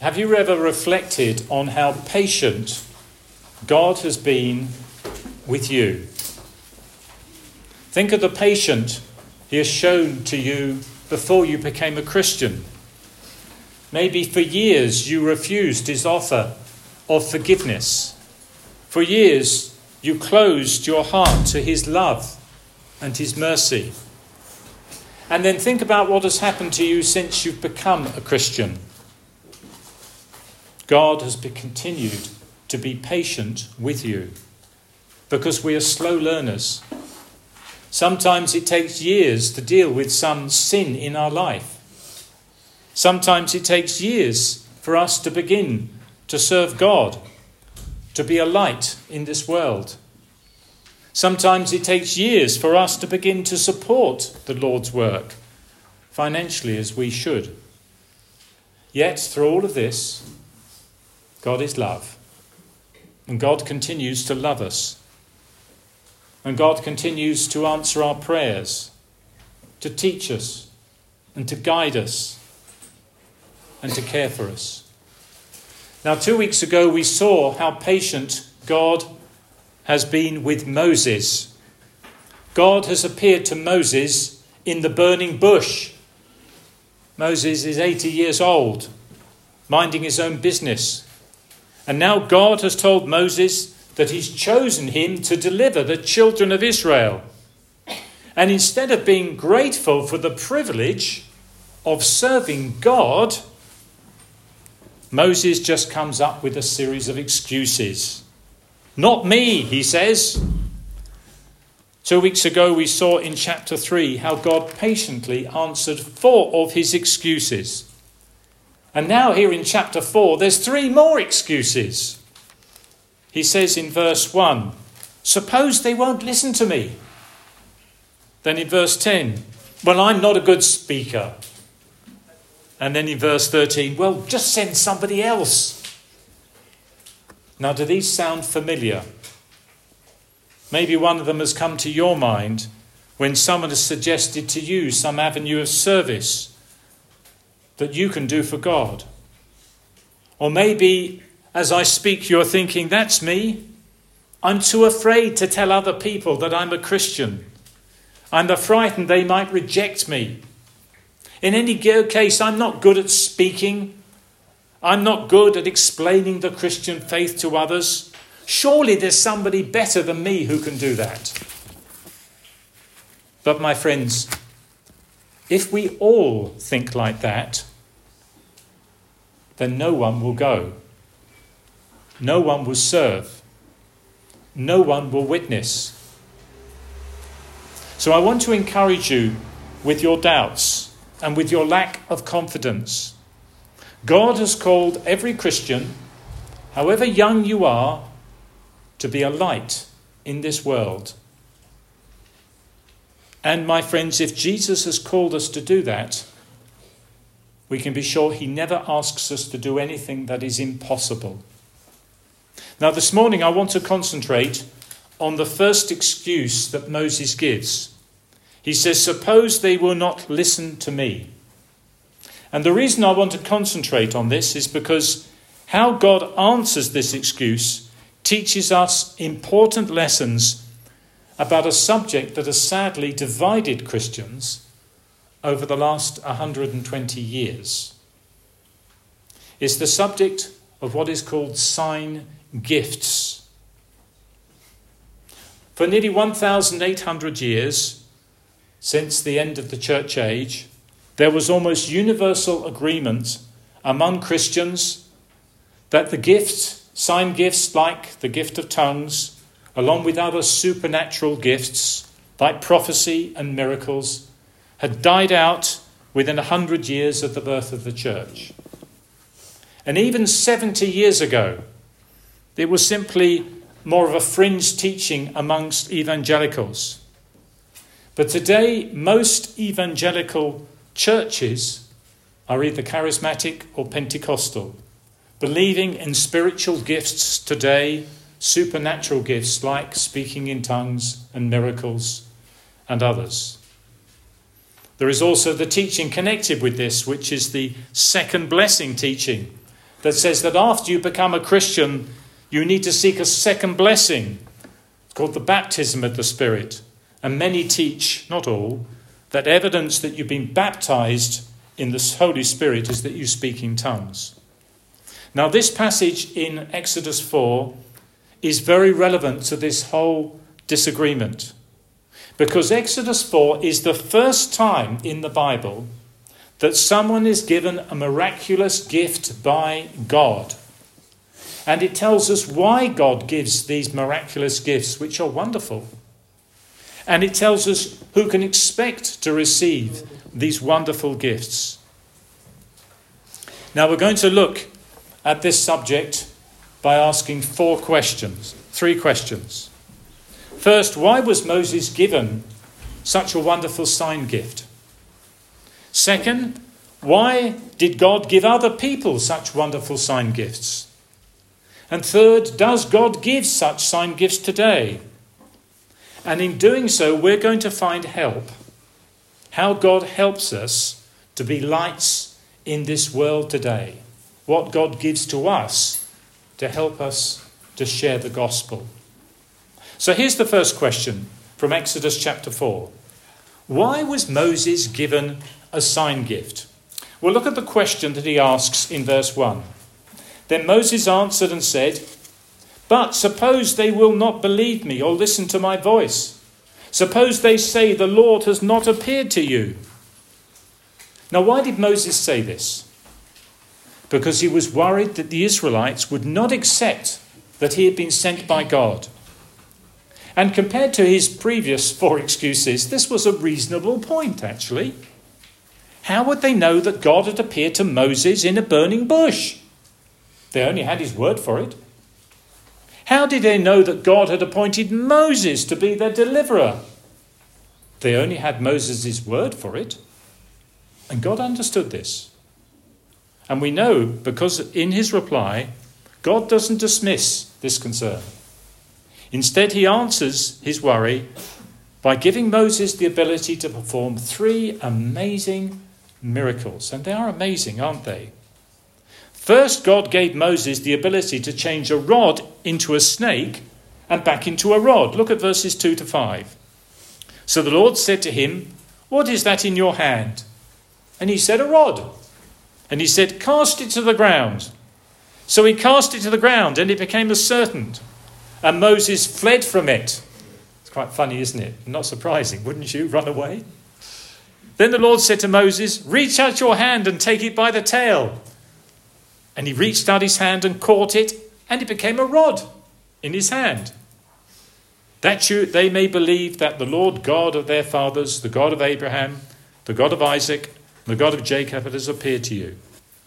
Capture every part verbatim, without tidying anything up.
Have you ever reflected on how patient God has been with you? Think of the patience he has shown to you before you became a Christian. Maybe for years you refused his offer of forgiveness. For years you closed your heart to his love and his mercy. And then think about what has happened to you since you've become a Christian. God has been continued to be patient with you because we are slow learners. Sometimes it takes years to deal with some sin in our life. Sometimes it takes years for us to begin to serve God, to be a light in this world. Sometimes it takes years for us to begin to support the Lord's work financially as we should. Yet through all of this, God is love. And God continues to love us. And God continues to answer our prayers, to teach us and to guide us and to care for us. Now, two weeks ago, we saw how patient God has been with Moses. God has appeared to Moses in the burning bush. Moses is eighty years old, minding his own business. And now God has told Moses that he's chosen him to deliver the children of Israel. And instead of being grateful for the privilege of serving God, Moses just comes up with a series of excuses. Not me, he says. Two weeks ago we saw in chapter three how God patiently answered four of his excuses. And now here in chapter four there's three more excuses. He says in verse one, suppose they won't listen to me. Then in verse ten, well, I'm not a good speaker. And then in verse thirteen, well, just send somebody else. Now, do these sound familiar? Maybe one of them has come to your mind when someone has suggested to you some avenue of service that you can do for God. Or maybe as I speak, you're thinking, that's me. I'm too afraid to tell other people that I'm a Christian. I'm frightened they might reject me. In any case, I'm not good at speaking. I'm not good at explaining the Christian faith to others. Surely there's somebody better than me who can do that. But my friends, if we all think like that, then no one will go. No one will serve. No one will witness. So I want to encourage you with your doubts and with your lack of confidence. God has called every Christian, however young you are, to be a light in this world. And my friends, if Jesus has called us to do that, we can be sure he never asks us to do anything that is impossible. Now, this morning I want to concentrate on the first excuse that Moses gives. He says, suppose they will not listen to me. And the reason I want to concentrate on this is because how God answers this excuse teaches us important lessons about a subject that has sadly divided Christians over the last one hundred twenty years. It's the subject of what is called sign gifts. For nearly one thousand eight hundred years, since the end of the church age, there was almost universal agreement among Christians that the gifts, sign gifts like the gift of tongues, along with other supernatural gifts like prophecy and miracles, had died out within a hundred years of the birth of the church. And even seventy years ago, it was simply more of a fringe teaching amongst evangelicals. But today, most evangelical churches are either charismatic or Pentecostal, believing in spiritual gifts today, supernatural gifts like speaking in tongues and miracles and others. There is also the teaching connected with this, which is the second blessing teaching, that says that after you become a Christian, you need to seek a second blessing. It's called the baptism of the Spirit. And many teach, not all, that evidence that you've been baptized in the Holy Spirit is that you speak in tongues. Now, this passage in Exodus four is very relevant to this whole disagreement, because Exodus four is the first time in the Bible that someone is given a miraculous gift by God. And it tells us why God gives these miraculous gifts, which are wonderful. And it tells us who can expect to receive these wonderful gifts. Now we're going to look at this subject by asking four questions, three questions. First, why was Moses given such a wonderful sign gift? Second, why did God give other people such wonderful sign gifts? And third, does God give such sign gifts today? And in doing so, we're going to find help. How God helps us to be lights in this world today. What God gives to us to help us to share the gospel. So here's the first question from Exodus chapter four. Why was Moses given a sign gift? Well, look at the question that he asks in verse one. Then Moses answered and said, "But suppose they will not believe me or listen to my voice. Suppose they say the Lord has not appeared to you." Now, why did Moses say this? Because he was worried that the Israelites would not accept that he had been sent by God. And compared to his previous four excuses, this was a reasonable point, actually. How would they know that God had appeared to Moses in a burning bush? They only had his word for it. How did they know that God had appointed Moses to be their deliverer? They only had Moses' word for it. And God understood this. And we know because in his reply, God doesn't dismiss this concern. Instead, he answers his worry by giving Moses the ability to perform three amazing miracles. And they are amazing, aren't they? First, God gave Moses the ability to change a rod into a snake and back into a rod. Look at verses two to five. So the Lord said to him, "What is that in your hand?" And he said, "A rod." And he said, "Cast it to the ground." So he cast it to the ground, and it became a serpent. And Moses fled from it. It's quite funny, isn't it? Not surprising, wouldn't you? Run away. Then the Lord said to Moses, "Reach out your hand and take it by the tail." And he reached out his hand and caught it, and it became a rod in his hand. That you, they may believe that the Lord God of their fathers, the God of Abraham, the God of Isaac, the God of Jacob, has appeared to you.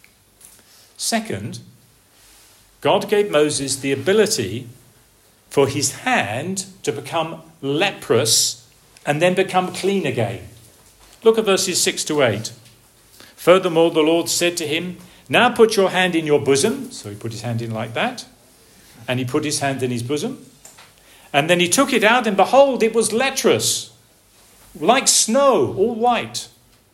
Second, God gave Moses the ability for his hand to become leprous and then become clean again. Look at verses six to eight. Furthermore, the Lord said to him, "Now put your hand in your bosom." So he put his hand in like that. And he put his hand in his bosom. And then he took it out, and behold, it was leprous, like snow, all white.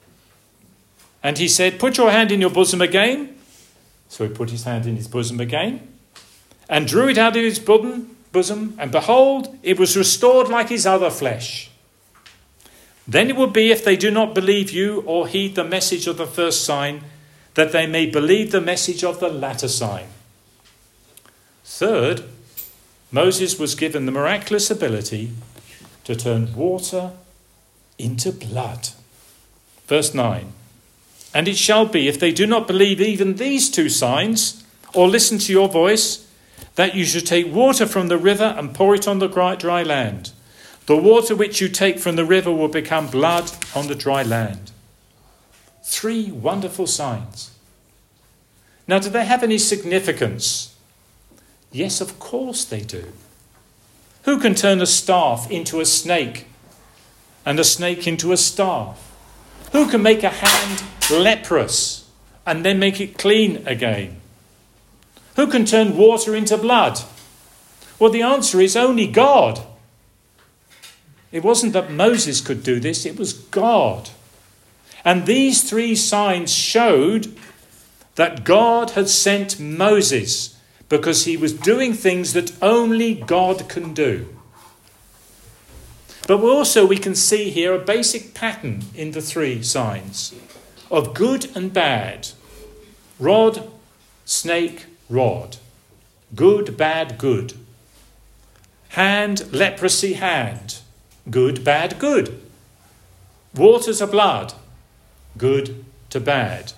And he said, "Put your hand in your bosom again." So he put his hand in his bosom again and drew it out of his bosom, bosom, and behold, it was restored like his other flesh. Then it will be, if they do not believe you or heed the message of the first sign, that they may believe the message of the latter sign. Third, Moses was given the miraculous ability to turn water into blood. Verse nine. And it shall be, if they do not believe even these two signs, or listen to your voice, that you should take water from the river and pour it on the dry land. The water which you take from the river will become blood on the dry land. Three wonderful signs. Now, do they have any significance? Yes, of course they do. Who can turn a staff into a snake and a snake into a staff? Who can make a hand leprous and then make it clean again? Who can turn water into blood? Well, the answer is only God. It wasn't that Moses could do this, it was God. And these three signs showed that God had sent Moses because he was doing things that only God can do. But also we can see here a basic pattern in the three signs of good and bad. Rod, snake, rod. Good, bad, good. Hand, leprosy, hand. Good, bad, good. Water to blood. Good to bad.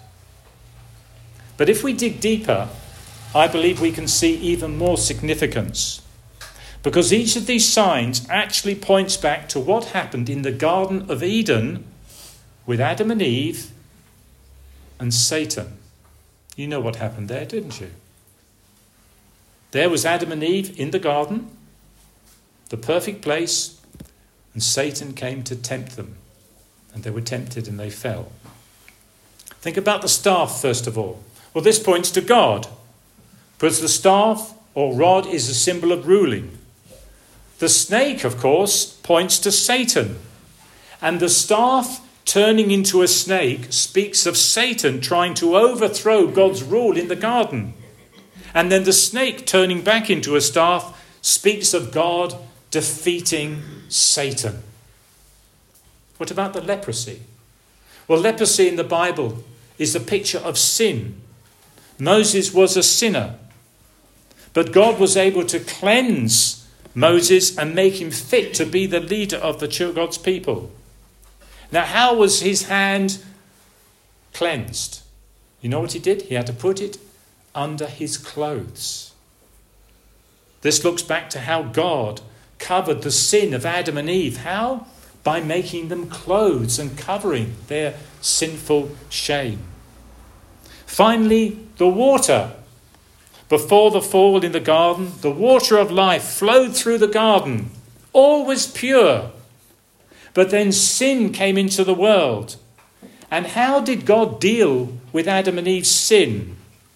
But if we dig deeper, I believe we can see even more significance. Because each of these signs actually points back to what happened in the Garden of Eden with Adam and Eve and Satan. You know what happened there, didn't you? There was Adam and Eve in the garden, the perfect place, and Satan came to tempt them. And they were tempted and they fell. Think about the staff, first of all. Well, this points to God, because the staff or rod is a symbol of ruling. The snake, of course, points to Satan. And the staff turning into a snake speaks of Satan trying to overthrow God's rule in the garden. And then the snake turning back into a staff speaks of God defeating Satan. What about the leprosy? Well, leprosy in the Bible is a picture of sin. Moses was a sinner, but God was able to cleanse Moses and make him fit to be the leader of the God's people. Now, how was his hand cleansed? You know what he did? He had to put it under his clothes. This looks back to how God covered the sin of Adam and Eve. How? By making them clothes and covering their sinful shame. Finally, the water. Before the fall in the garden, the water of life flowed through the garden. All was pure. But then sin came into the world. And how did God deal with Adam and Eve's sin?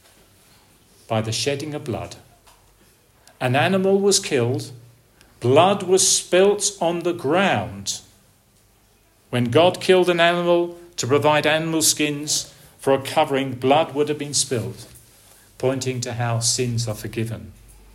By the shedding of blood. An animal was killed. Blood was spilt on the ground. When God killed an animal to provide animal skins for a covering, blood would have been spilled, pointing to how sins are forgiven.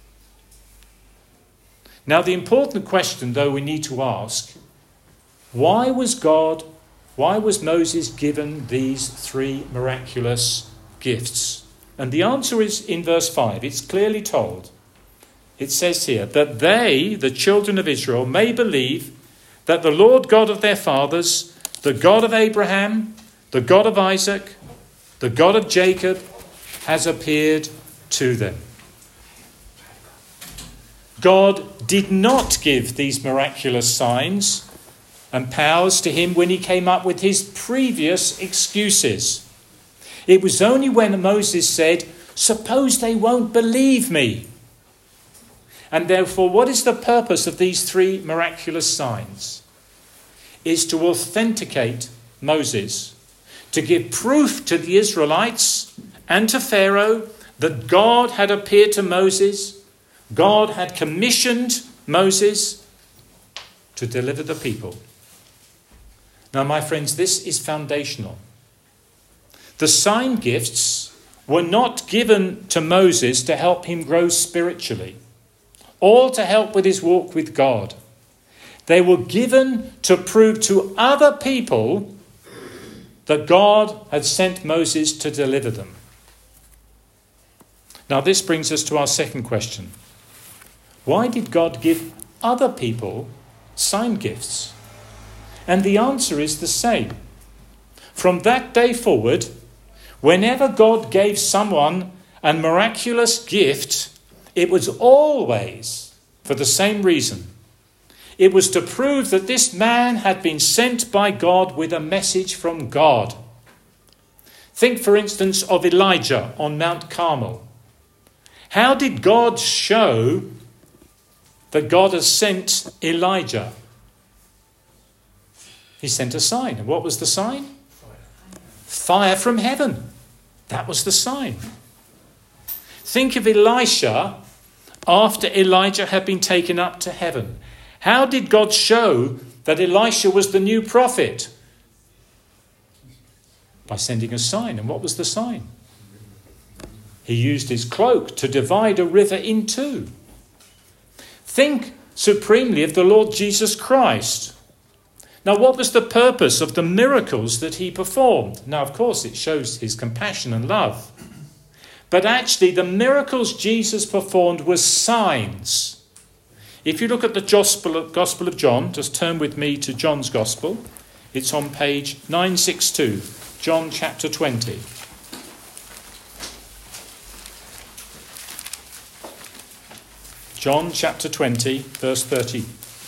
Now, the important question, though, we need to ask, why was God, why was Moses given these three miraculous gifts? And the answer is in verse five. It's clearly told. It says here, that they, the children of Israel, may believe that the Lord God of their fathers, the God of Abraham, the God of Isaac, the God of Jacob, has appeared to them. God did not give these miraculous signs and powers to him when he came up with his previous excuses. It was only when Moses said, "Suppose they won't believe me." And therefore, what is the purpose of these three miraculous signs? Is to authenticate Moses, to give proof to the Israelites and to Pharaoh that God had appeared to Moses, God had commissioned Moses to deliver the people. Now, my friends, this is foundational. The sign gifts were not given to Moses to help him grow spiritually, or to help with his walk with God. They were given to prove to other people that God had sent Moses to deliver them. Now, this brings us to our second question. Why did God give other people sign gifts? And the answer is the same. From that day forward, whenever God gave someone a miraculous gift, it was always for the same reason. It was to prove that this man had been sent by God with a message from God. Think, for instance, of Elijah on Mount Carmel. How did God show that God has sent Elijah? He sent a sign. And what was the sign? Fire from heaven. That was the sign. Think of Elisha after Elijah had been taken up to heaven. How did God show that Elisha was the new prophet? By sending a sign. And what was the sign? He used his cloak to divide a river in two. Think supremely of the Lord Jesus Christ. Now, what was the purpose of the miracles that he performed? Now, of course, it shows his compassion and love. But actually, the miracles Jesus performed were signs. If you look at the Gospel of, Gospel of John, just turn with me to John's Gospel. It's on page nine sixty-two, John chapter twenty. John chapter twenty, verse thirty.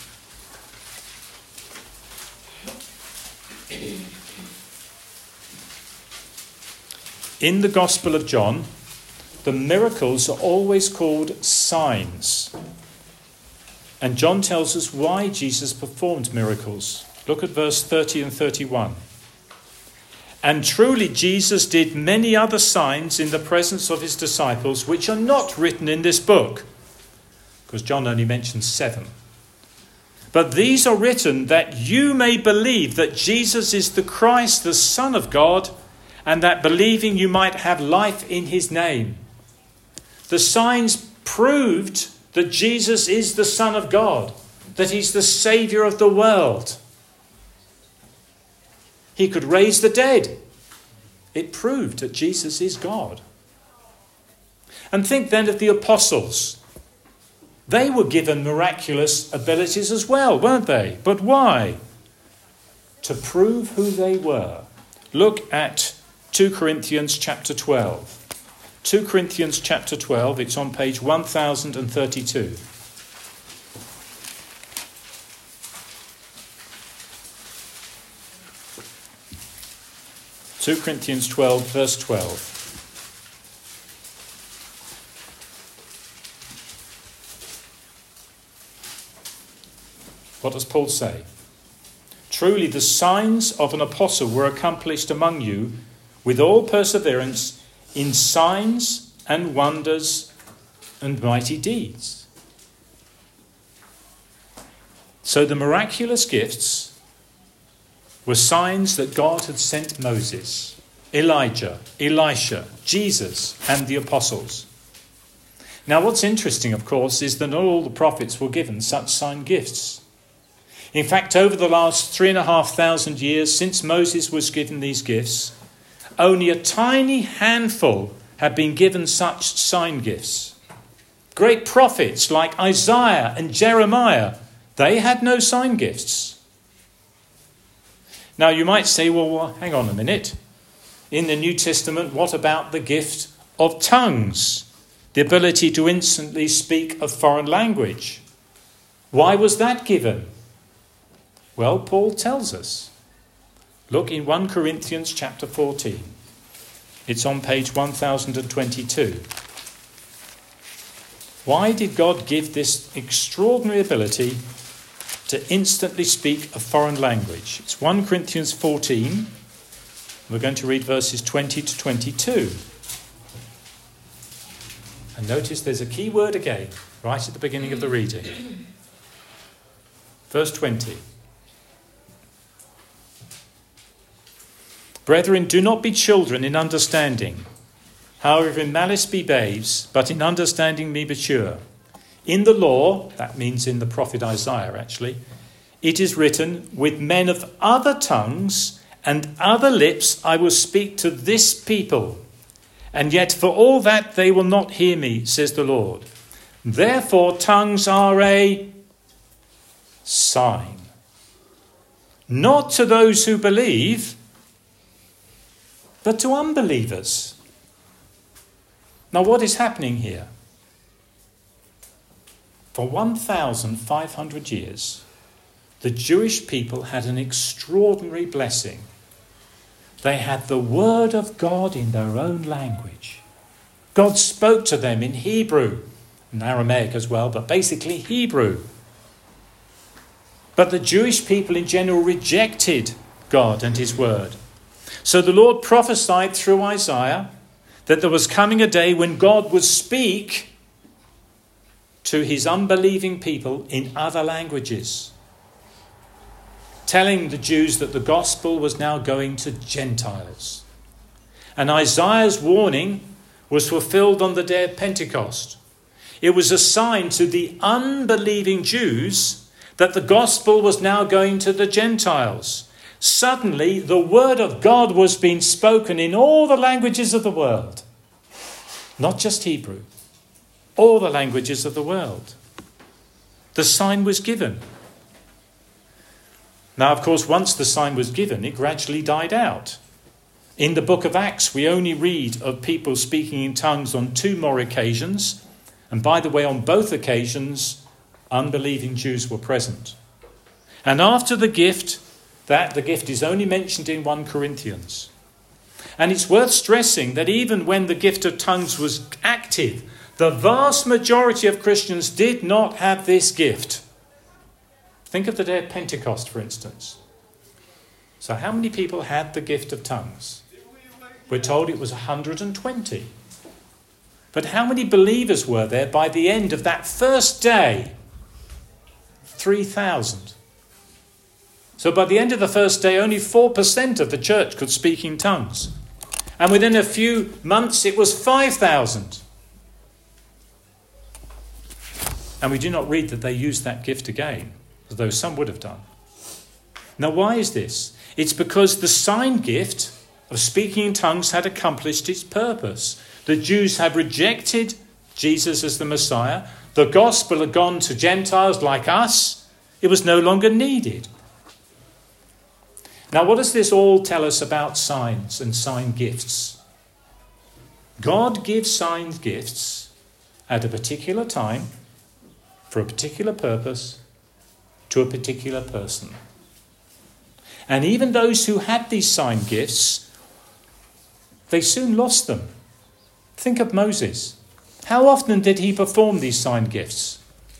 In the Gospel of John, the miracles are always called signs. And John tells us why Jesus performed miracles. Look at verse thirty and thirty-one. And truly Jesus did many other signs in the presence of his disciples, which are not written in this book. Because John only mentions seven. But these are written that you may believe that Jesus is the Christ, the Son of God, and that believing you might have life in his name. The signs proved that Jesus is the Son of God, that he's the Saviour of the world. He could raise the dead. It proved that Jesus is God. And think then of the apostles. They were given miraculous abilities as well, weren't they? But why? To prove who they were. Look at two Corinthians chapter twelve. two Corinthians chapter twelve, it's on page one thousand thirty-two. two Corinthians twelve, verse twelve. What does Paul say? Truly the signs of an apostle were accomplished among you with all perseverance in signs and wonders and mighty deeds. So the miraculous gifts were signs that God had sent Moses, Elijah, Elisha, Jesus, and the apostles. Now what's interesting, of course, is that not all the prophets were given such sign gifts. In fact, over the last three and a half thousand years since Moses was given these gifts, only a tiny handful have been given such sign gifts. Great prophets like Isaiah and Jeremiah, they had no sign gifts. Now you might say, well, well, hang on a minute. In the New Testament, what about the gift of tongues? The ability to instantly speak a foreign language. Why was that given? Well, Paul tells us. Look in First Corinthians chapter fourteen. It's on page one thousand twenty-two. Why did God give this extraordinary ability to instantly speak a foreign language? It's First Corinthians fourteen. We're going to read verses twenty to twenty-two. And notice there's a key word again, right at the beginning of the reading. Verse twenty. Brethren, do not be children in understanding. However, in malice be babes, but in understanding be mature. In the law, that means in the prophet Isaiah actually, it is written, with men of other tongues and other lips I will speak to this people. And yet for all that they will not hear me, says the Lord. Therefore tongues are a sign. Not to those who believe, but to unbelievers. Now what is happening here? For one thousand five hundred years, the Jewish people had an extraordinary blessing. They had the word of God in their own language. God spoke to them in Hebrew, and Aramaic as well, but basically Hebrew. But the Jewish people in general rejected God and his word. So the Lord prophesied through Isaiah that there was coming a day when God would speak to his unbelieving people in other languages, telling the Jews that the gospel was now going to Gentiles. And Isaiah's warning was fulfilled on the day of Pentecost. It was a sign to the unbelieving Jews that the gospel was now going to the Gentiles. Suddenly, the word of God was being spoken in all the languages of the world. Not just Hebrew. All the languages of the world. The sign was given. Now, of course, once the sign was given, it gradually died out. In the book of Acts, we only read of people speaking in tongues on two more occasions. And by the way, on both occasions, unbelieving Jews were present. And after the gift, that the gift is only mentioned in First Corinthians. And it's worth stressing that even when the gift of tongues was active, the vast majority of Christians did not have this gift. Think of the day of Pentecost, for instance. So how many people had the gift of tongues? We're told it was one hundred twenty. But how many believers were there by the end of that first day? three thousand. So by the end of the first day, only four percent of the church could speak in tongues. And within a few months, it was five thousand. And we do not read that they used that gift again, although some would have done. Now, why is this? It's because the sign gift of speaking in tongues had accomplished its purpose. The Jews had rejected Jesus as the Messiah. The gospel had gone to Gentiles like us. It was no longer needed. Now, what does this all tell us about signs and sign gifts? God gives sign gifts at a particular time, for a particular purpose, to a particular person. And even those who had these sign gifts, they soon lost them. Think of Moses. How often did he perform these sign gifts?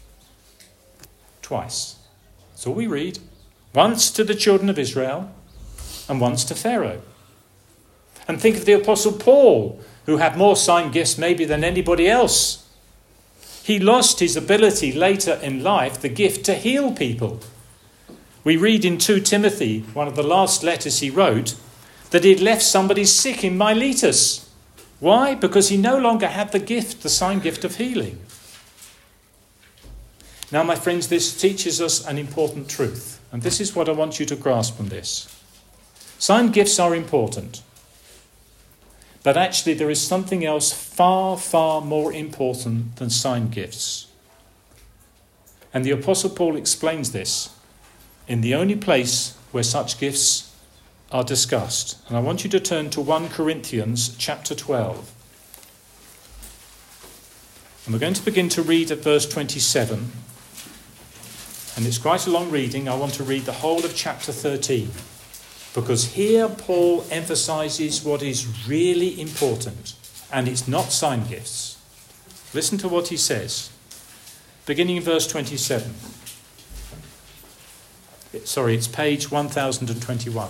Twice. That's all we read. Once to the children of Israel and once to Pharaoh. And think of the Apostle Paul, who had more sign gifts maybe than anybody else. He lost his ability later in life, the gift to heal people. We read in Second Timothy, one of the last letters he wrote, that he'd left somebody sick in Miletus. Why? Because he no longer had the gift, the sign gift of healing. Now, my friends, this teaches us an important truth. And this is what I want you to grasp from this. Sign gifts are important. But actually there is something else far, far more important than sign gifts. And the Apostle Paul explains this in the only place where such gifts are discussed. And I want you to turn to First Corinthians chapter twelve. And we're going to begin to read at verse twenty-seven. And it's quite a long reading. I want to read the whole of chapter thirteen. Because here Paul emphasizes what is really important. And it's not sign gifts. Listen to what he says. Beginning in verse twenty-seven. Sorry, it's page one thousand twenty-one.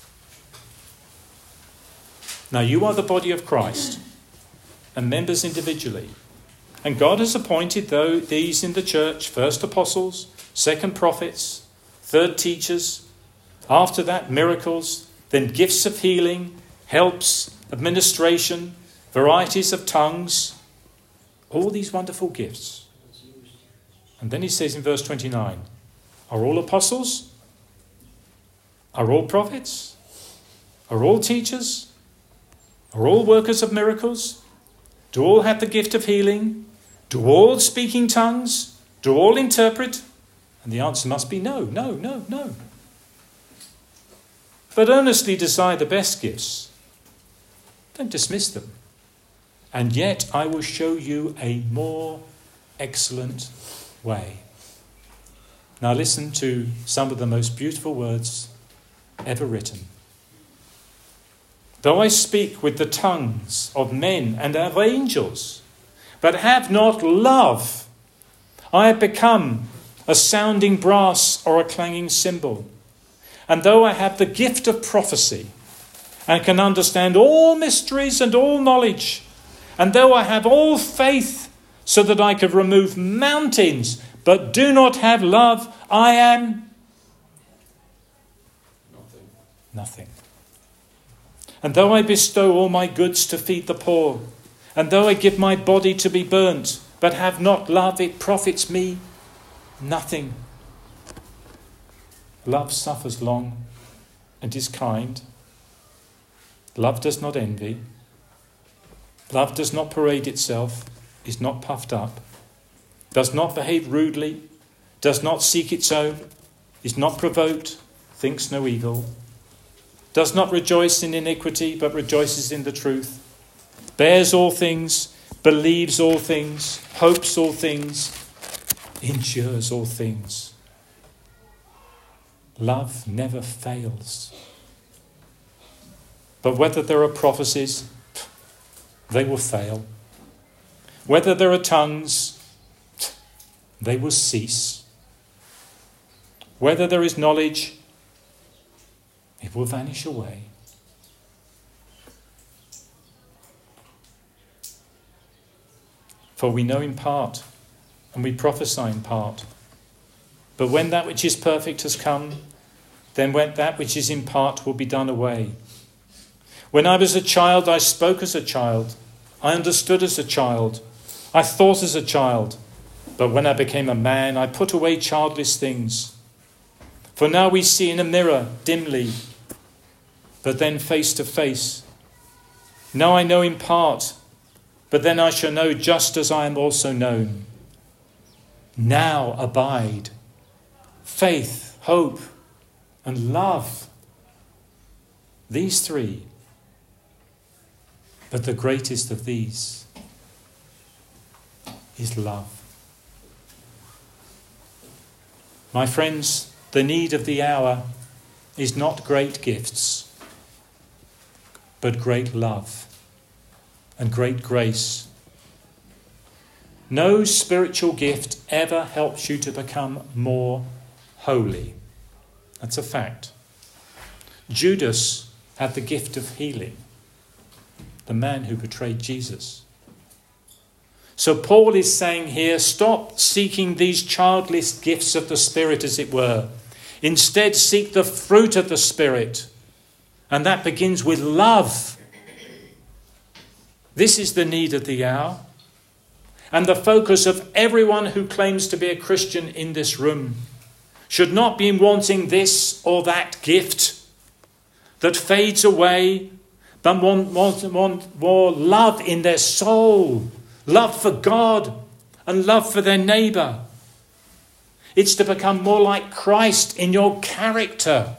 Now you are the body of Christ, and members individually. And God has appointed though these in the church, first apostles, second prophets, third teachers, after that miracles, then gifts of healing, helps, administration, varieties of tongues, all these wonderful gifts. And then he says in verse twenty-nine, are all apostles? Are all prophets? Are all teachers? Are all workers of miracles? Do all have the gift of healing? Do all speak in tongues? Do all interpret? And the answer must be no, no, no, no. But earnestly desire the best gifts. Don't dismiss them. And yet I will show you a more excellent way. Now listen to some of the most beautiful words ever written. Though I speak with the tongues of men and of angels, but have not love, I have become a sounding brass or a clanging cymbal. And though I have the gift of prophecy and can understand all mysteries and all knowledge, and though I have all faith so that I could remove mountains, but do not have love, I am nothing. Nothing. And though I bestow all my goods to feed the poor, And though I give my body to be burnt, but have not love, it profits me nothing. Love suffers long and is kind. Love does not envy. Love does not parade itself, is not puffed up, does not behave rudely, does not seek its own, is not provoked, thinks no evil, does not rejoice in iniquity, but rejoices in the truth, bears all things, believes all things, hopes all things, endures all things. Love never fails. But whether there are prophecies, they will fail. Whether there are tongues, they will cease. Whether there is knowledge, it will vanish away. For we know in part, and we prophesy in part. But when that which is perfect has come, then when that which is in part will be done away. When I was a child, I spoke as a child. I understood as a child. I thought as a child. But when I became a man, I put away childish things. For now we see in a mirror dimly, but then face to face. Now I know in part, but then I shall know just as I am also known. Now abide faith, hope, and love. These three. But the greatest of these is love. My friends, the need of the hour is not great gifts, but great love and great grace. No spiritual gift ever helps you to become more holy. That's a fact. Judas had the gift of healing, the man who betrayed Jesus. So Paul is saying here, stop seeking these childless gifts of the Spirit, as it were. Instead, seek the fruit of the Spirit. And that begins with love. This is the need of the hour. And the focus of everyone who claims to be a Christian in this room should not be wanting this or that gift that fades away, but want, want, want more love in their soul, love for God and love for their neighbour. It's to become more like Christ in your character.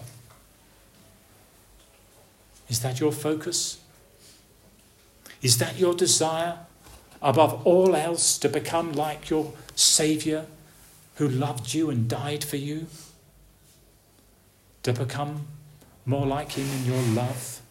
Is that your focus? Is that your desire? Above all else, to become like your Saviour who loved you and died for you? To become more like him in your love?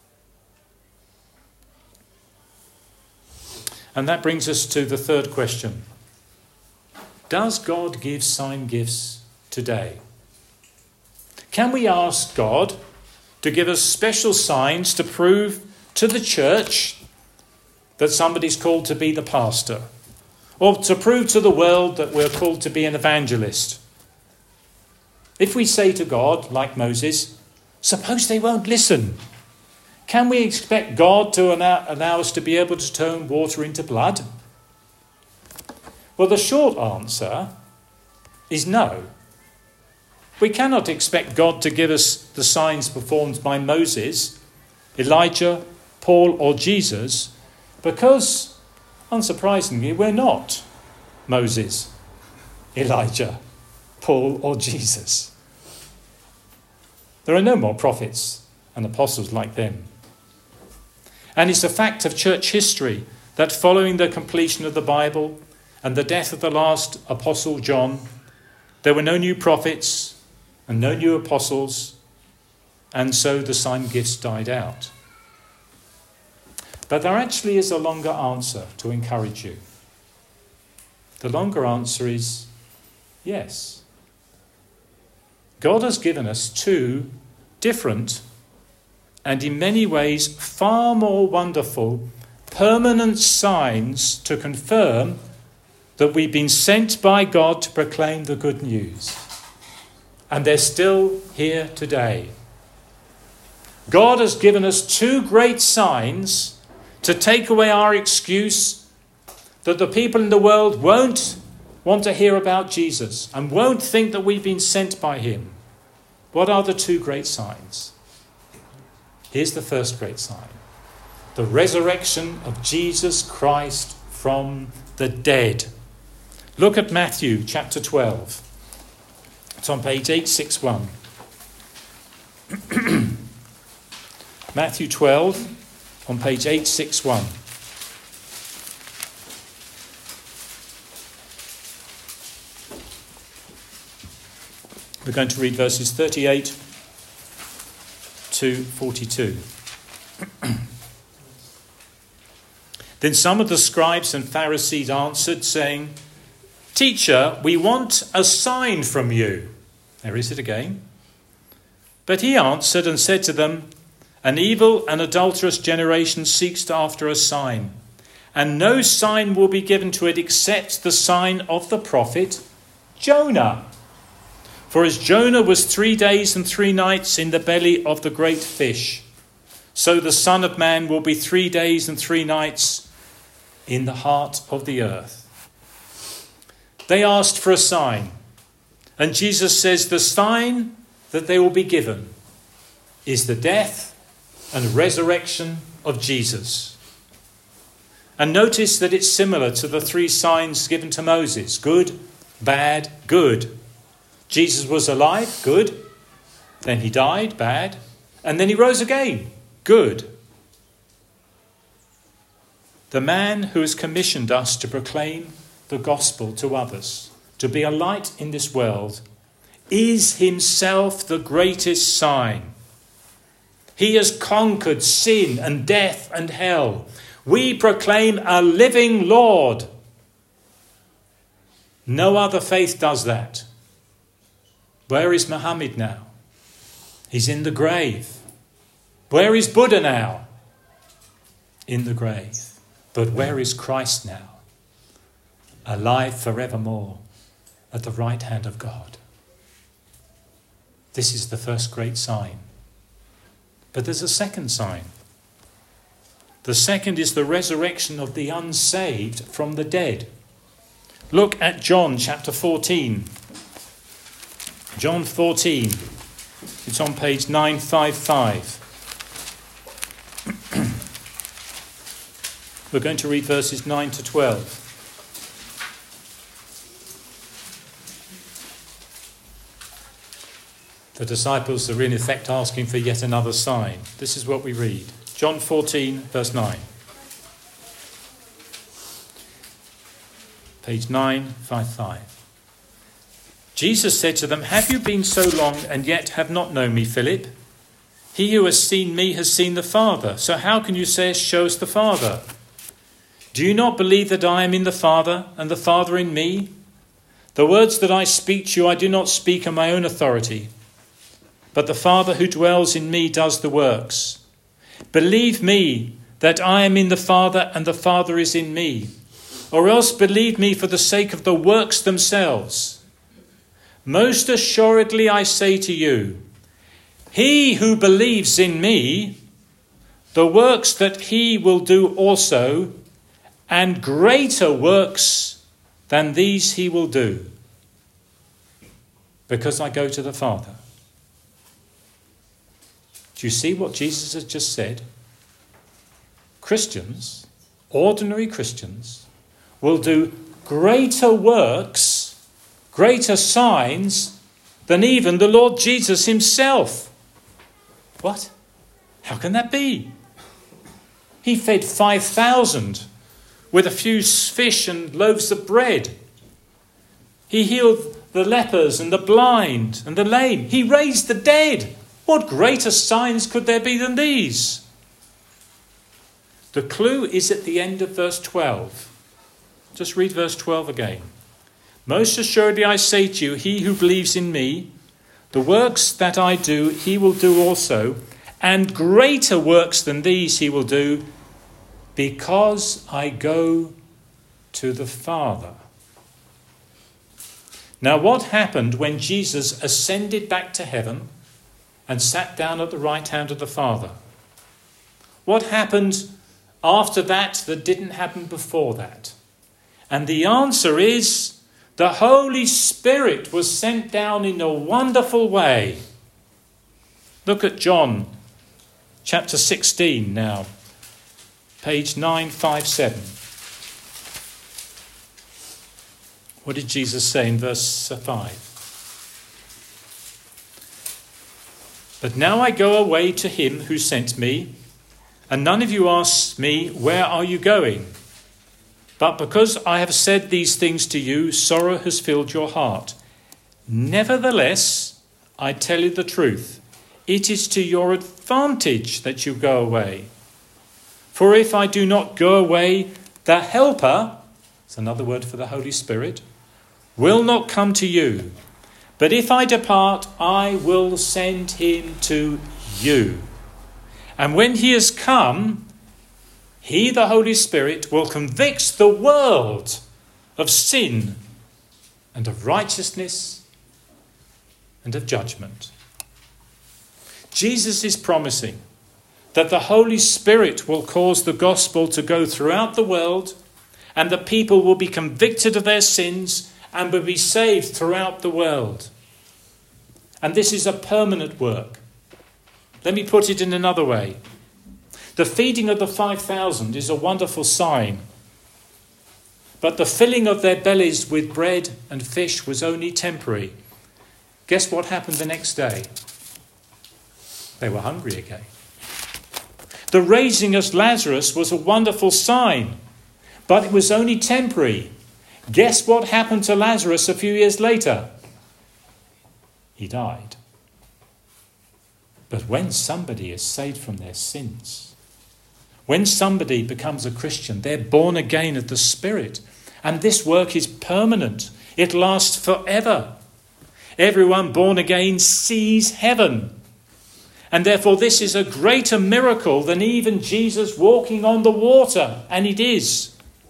And that brings us to the third question. Does God give sign gifts today? Can we ask God to give us special signs to prove to the church that somebody's called to be the pastor, or to prove to the world that we're called to be an evangelist? If we say to God, like Moses, suppose they won't listen, can we expect God to allow, allow us to be able to turn water into blood? Well, the short answer is no. We cannot expect God to give us the signs performed by Moses, Elijah, Paul, or Jesus, because, unsurprisingly, we're not Moses, Elijah, Paul, or Jesus. There are no more prophets and apostles like them. And it's a fact of church history that following the completion of the Bible and the death of the last apostle John, there were no new prophets and no new apostles, and so the sign gifts died out. But there actually is a longer answer to encourage you. The longer answer is yes. God has given us two different and in many ways far more wonderful permanent signs to confirm that we've been sent by God to proclaim the good news. And they're still here today. God has given us two great signs to take away our excuse that the people in the world won't want to hear about Jesus and won't think that we've been sent by him. What are the two great signs? Here's the first great sign. The resurrection of Jesus Christ from the dead. Look at Matthew chapter twelve. It's on page eight sixty-one. Matthew twelve on page eight sixty-one. We're going to read verses thirty-eight to forty-two. Then some of the scribes and Pharisees answered, saying, "Teacher, we want a sign from you." There is it again. But he answered and said to them, "An evil and adulterous generation seeks after a sign, and no sign will be given to it except the sign of the prophet Jonah. For as Jonah was three days and three nights in the belly of the great fish, so the Son of Man will be three days and three nights in the heart of the earth." They asked for a sign, and Jesus says the sign that they will be given is the death and resurrection of Jesus. And notice that it's similar to the three signs given to Moses: good, bad, good. Jesus was alive, good. Then he died, bad. And then he rose again, good. The man who has commissioned us to proclaim the gospel to others, to be a light in this world, is himself the greatest sign. He has conquered sin and death and hell. We proclaim a living Lord. No other faith does that. Where is Muhammad now? He's in the grave. Where is Buddha now? In the grave. But where is Christ now? Alive forevermore at the right hand of God. This is the first great sign. But there's a second sign. The second is the resurrection of the unsaved from the dead. Look at John chapter fourteen. John fourteen. It's on page nine fifty-five. We're going to read verses nine to twelve. The disciples are in effect asking for yet another sign. This is what we read. John fourteen, verse nine. Page nine fifty-five. Jesus said to them, "Have you been so long and yet have not known me, Philip? He who has seen me has seen the Father. So how can you say, 'Show us the Father'? Do you not believe that I am in the Father and the Father in me? The words that I speak to you I do not speak on my own authority, but the Father who dwells in me does the works. Believe me that I am in the Father and the Father is in me, or else believe me for the sake of the works themselves. Most assuredly I say to you, he who believes in me, the works that he will do also, and greater works than these he will do, because I go to the Father." Do you see what Jesus has just said? Christians, ordinary Christians, will do greater works, greater signs than even the Lord Jesus himself. What? How can that be? He fed five thousand with a few fish and loaves of bread. He healed the lepers and the blind and the lame. He raised the dead. What greater signs could there be than these? The clue is at the end of verse twelve. Just read verse twelve again. Most assuredly I say to you, he who believes in me, the works that I do, he will do also, and greater works than these he will do, because I go to the Father. Now, what happened when Jesus ascended back to heaven and sat down at the right hand of the Father? What happened after that that didn't happen before that? And the answer is the Holy Spirit was sent down in a wonderful way. Look at John chapter sixteen now, page nine fifty-seven. What did Jesus say in verse five? But now I go away to him who sent me, and none of you ask me, where are you going? But because I have said these things to you, sorrow has filled your heart. Nevertheless, I tell you the truth. It is to your advantage that you go away. For if I do not go away, the Helper, it's another word for the Holy Spirit, will not come to you. But if I depart, I will send him to you. And when he has come, he, the Holy Spirit, will convict the world of sin and of righteousness and of judgment. Jesus is promising that the Holy Spirit will cause the gospel to go throughout the world, and the people will be convicted of their sins and will be saved throughout the world. And this is a permanent work. Let me put it in another way. The feeding of the five thousand is a wonderful sign. But the filling of their bellies with bread and fish was only temporary. Guess what happened the next day? They were hungry again. The raising of Lazarus was a wonderful sign, but it was only temporary. Guess what happened to Lazarus a few years later? He died. But when somebody is saved from their sins, when somebody becomes a Christian, they're born again of the Spirit. And this work is permanent. It lasts forever. Everyone born again sees heaven. And therefore this is a greater miracle than even Jesus walking on the water. And it is.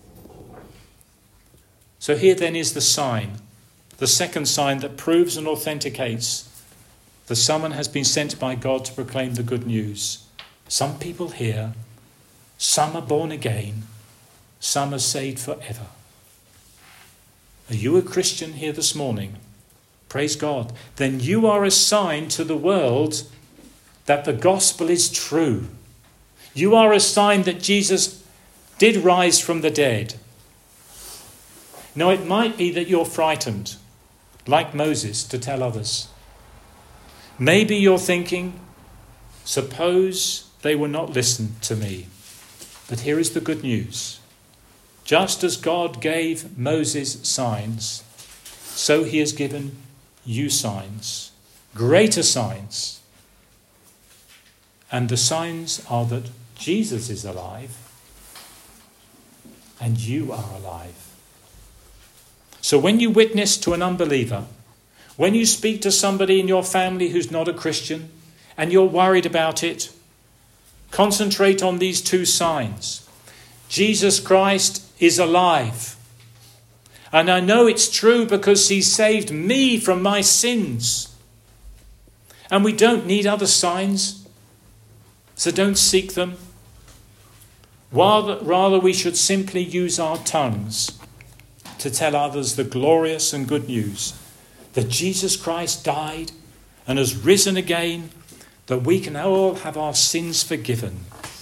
So here then is the sign, the second sign that proves and authenticates that someone has been sent by God to proclaim the good news. Some people hear, some are born again, some are saved forever. Are you a Christian here this morning? Praise God. Then you are a sign to the world that the gospel is true. You are a sign that Jesus did rise from the dead. Now, it might be that you're frightened, like Moses, to tell others. Maybe you're thinking, suppose they will not listen to me. But here is the good news. Just as God gave Moses signs, so he has given you signs, greater signs. And the signs are that Jesus is alive and you are alive. So when you witness to an unbeliever, when you speak to somebody in your family who's not a Christian and you're worried about it, concentrate on these two signs. Jesus Christ is alive. And I know it's true because he saved me from my sins. And we don't need other signs, so don't seek them. Rather, rather we should simply use our tongues to tell others the glorious and good news that Jesus Christ died and has risen again, that we can all have our sins forgiven.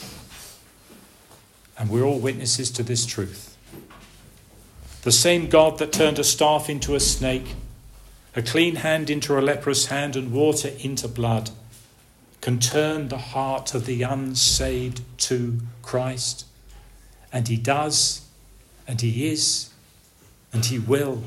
And we're all witnesses to this truth. The same God that turned a staff into a snake, a clean hand into a leprous hand, and water into blood, can turn the heart of the unsaved to Christ. And he does, and he is, and he will.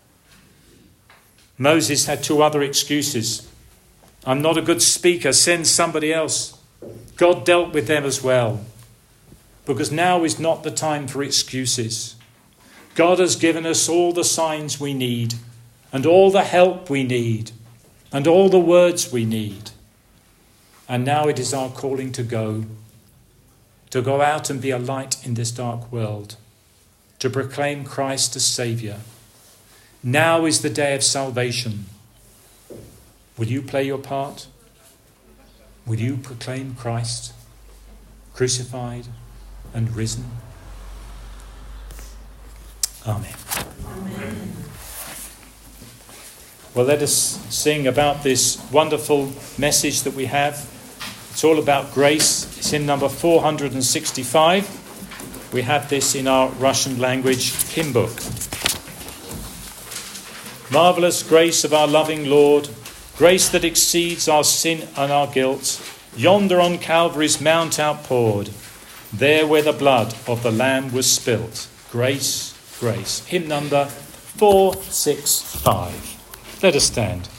Moses had two other excuses. I'm not a good speaker, send somebody else. God dealt with them as well. Because now is not the time for excuses. God has given us all the signs we need, and all the help we need, and all the words we need. And now it is our calling to go, to go out and be a light in this dark world, to proclaim Christ as Saviour. Now is the day of salvation. Will you play your part? Will you proclaim Christ crucified and risen. Amen. Amen. Well, let us sing about this wonderful message that we have. It's all about grace. It's in number four hundred sixty-five. We have this in our Russian language hymn book. Marvellous grace of our loving Lord, grace that exceeds our sin and our guilt, yonder on Calvary's mount outpoured, there where the blood of the Lamb was spilt. Grace, grace. Hymn number four sixty-five. Let us stand.